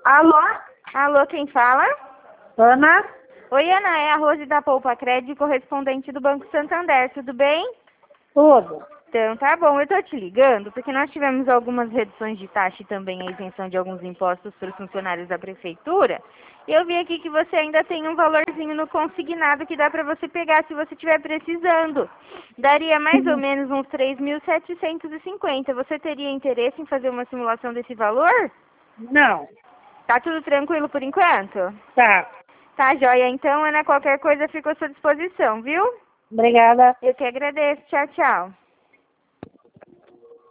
Alô? Alô, quem fala? Ana? Oi, Ana, é a Rose da Poupa Crédito, correspondente do Banco Santander, tudo bem? Tudo. Então, tá bom, eu tô te ligando porque nós tivemos algumas reduções de taxa e também a isenção de alguns impostos para os funcionários da prefeitura. E eu vi aqui que você ainda tem um valorzinho no consignado que dá para você pegar se você estiver precisando. Daria mais ou menos uns 3.750. Você teria interesse em fazer uma simulação desse valor? Não. Tá tudo tranquilo por enquanto? Tá. Tá, joia. Então, Ana, qualquer coisa fica à sua disposição, viu? Obrigada. Eu que agradeço. Tchau, tchau.